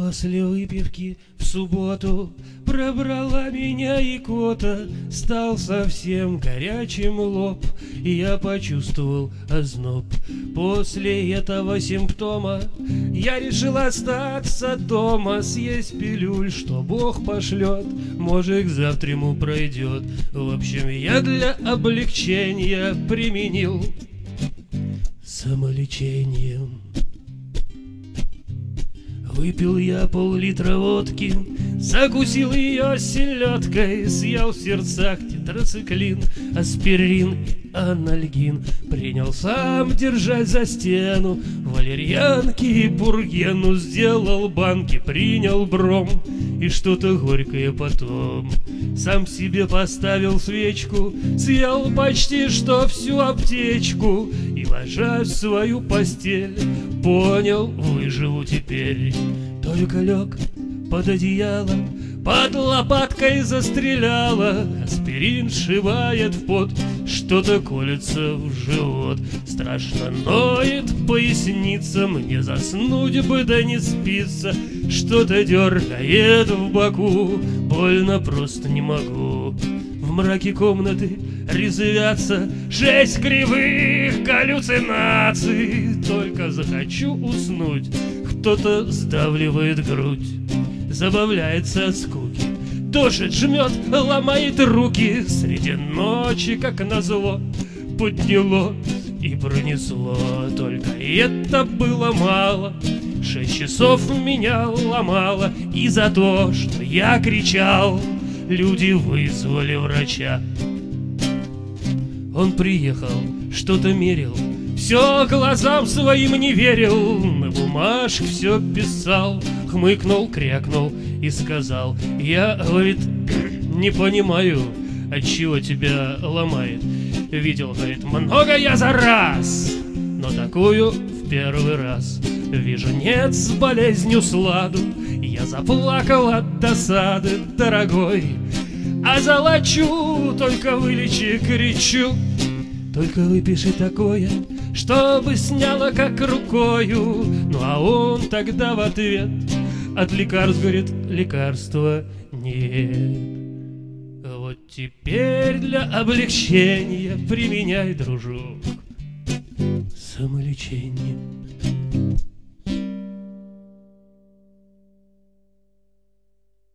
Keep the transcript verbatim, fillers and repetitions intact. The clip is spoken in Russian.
После выпивки в субботу пробрала меня икота, стал совсем горячим лоб, и я почувствовал озноб. После этого симптома я решил остаться дома, съесть пилюль, что Бог пошлет, может, к завтраму пройдет. В общем, я для облегчения применил самолечение. Выпил я пол-литра водки, закусил ее селедкой, съел в сердцах тетрациклин, аспирин и анальгин. Принял сам держать за стену валерьянки и пургену, сделал банки, принял бром и что-то горькое потом. Сам себе поставил свечку, съел почти что всю аптечку и, ложась в свою постель, понял, выживу теперь. Только лег под одеялом, под лопаткой застреляло, аспирин сшибает в пот, что-то колется в живот. Страшно ноет поясница, мне заснуть бы да не спится, что-то дергает в боку, больно просто не могу. В мраке комнаты резвятся шесть кривых галлюцинаций. Только захочу уснуть, кто-то сдавливает грудь, забавляется от скуки, душит, жмет, ломает руки. Среди ночи, как назло, подняло и пронесло. Только это было мало, шесть часов меня ломало, и за то, что я кричал, люди вызвали врача. Он приехал, что-то мерил, все глазам своим не верил, на бумажке все писал, хмыкнул, крякнул и сказал: я, говорит, не понимаю, отчего тебя ломает. Видел, говорит, много я за раз, но такую в первый раз. Вижу, нет с болезнью сладу, я заплакал от досады, дорогой. А золочу, только вылечи, кричу, только выпиши такое, чтобы сняло как рукою. Ну а он тогда в ответ: от лекарств, говорит, лекарства нет. Вот теперь для облегчения применяй, дружок, самолечение.